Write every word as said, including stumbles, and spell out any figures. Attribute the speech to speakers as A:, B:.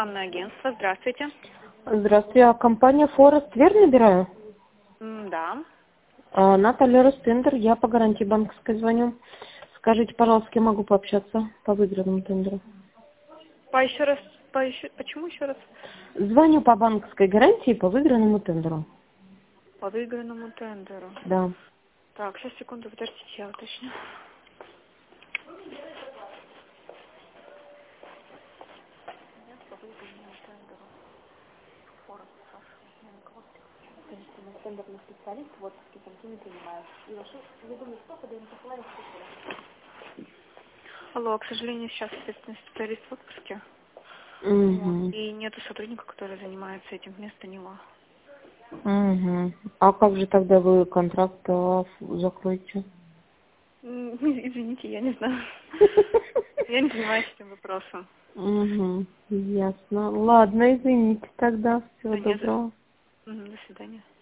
A: Рекламное агентство, здравствуйте.
B: Здравствуйте, а компания Форест, верно набираю?
A: М, Да.
B: А, Наталья Ростендер, я по гарантии банковской звоню. Скажите, пожалуйста, с кем могу пообщаться по выигранному тендеру?
A: По еще раз, по еще, почему еще раз?
B: Звоню по банковской гарантии по выигранному тендеру.
A: По выигранному тендеру.
B: Да.
A: Так, сейчас, секунду, подождите, я уточню. По выигранному тендеру. Форум спрашивает, я на кого переключу. Конечно, у нас тендерный специалист, вот, с кем ты не понимаешь. И вообще, я думаю, что подаем послание в. Алло, к сожалению, сейчас ответственный специалист в отпуске.
B: Угу.
A: И нету сотрудника, который занимается этим вместо него.
B: Угу. А как же тогда вы контракт а, ф- закроете?
A: М, Извините, я не знаю. Я не занимаюсь этим вопросом.
B: Угу. Ясно. Ладно, извините тогда. Всего
A: Да не за...
B: доброго.
A: Мгм, До свидания.